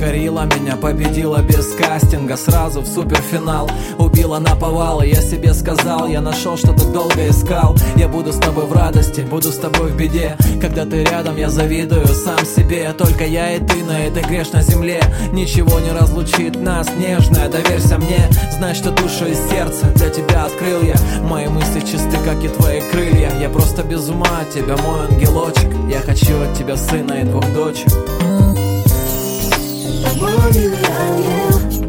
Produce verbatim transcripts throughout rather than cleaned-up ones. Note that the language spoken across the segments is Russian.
покорила меня, победила без кастинга, сразу в суперфинал, убила наповал. И я себе сказал, я нашел, что так долго искал. Я буду с тобой в радости, буду с тобой в беде. Когда ты рядом, я завидую сам себе. Только я и ты на этой грешной земле. Ничего не разлучит нас, нежная, доверься мне. Знай, что душу и сердце для тебя открыл я. Мои мысли чисты, как и твои крылья. Я просто без ума от тебя, мой ангелочек. Я хочу от тебя сына и двух дочек. Мой милый ангел,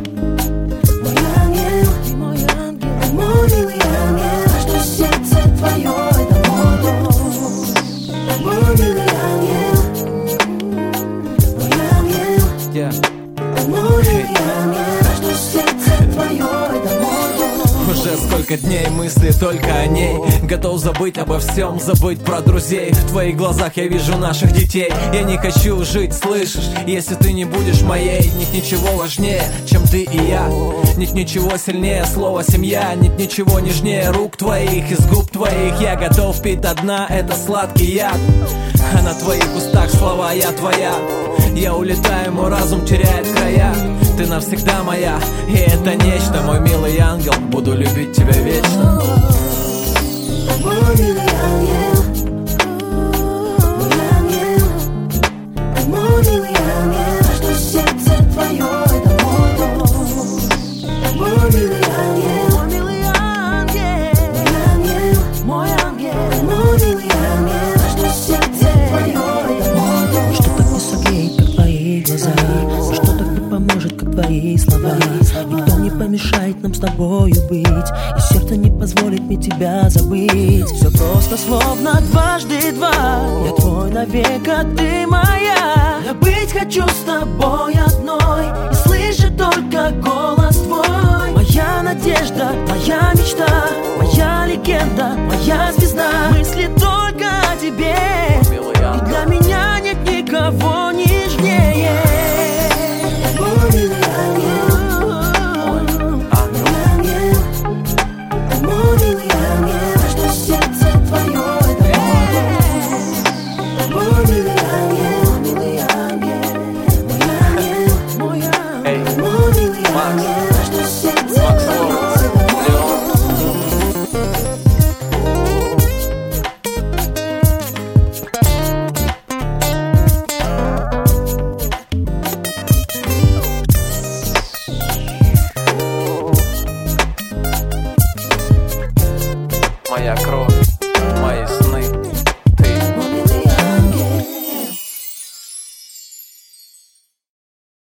мой ангел, ты мой ангел, мой милый ангел, что сердце твое это мой дом. Мой милый ангел, мой ангел, yeah. мой милый ангел, что сердце твое это мой дом. Уже сколько дней мысли только о ней. Готов забыть обо всем, забыть про друзей. В твоих глазах я вижу наших детей. Я не хочу жить, слышишь? Если ты не будешь моей, нет ничего важнее, чем ты и я. Нет ничего сильнее слова семья. Нет ничего нежнее рук твоих, из губ твоих. Я готов пить до дна, это сладкий яд. А на твоих устах слова я твоя. Я улетаю, мой разум теряет края. Ты навсегда моя, и это нечто. Мой милый ангел, буду любить тебя вечно. Мой милый ангел, мой ангел, мой милый ангел, что сердце твое это мой дом. Мой милый ангел, мой милый ангел, мой ангел, мой милый ангел, что сердце твое это мой дом. Что так не согреет, как твои глаза, что так не поможет, как твои слова. Никто не помешает нам с тобою быть, и сердце не позволит мне тебя забыть. Все просто словно дважды два. Я твой навек, а ты моя. Я быть хочу с тобой одной и слышать только голос твой. Моя надежда, моя мечта, моя легенда, моя звезда. Мысли только о тебе, и для меня нет никого нежнее. Мой милый ангел, мой ангел, мой милый ангел, что сердце твое это мой дом. Мой милый ангел, милый ангел, мой ангел, мой милый ангел, что сердце твое это мой Моя кровь.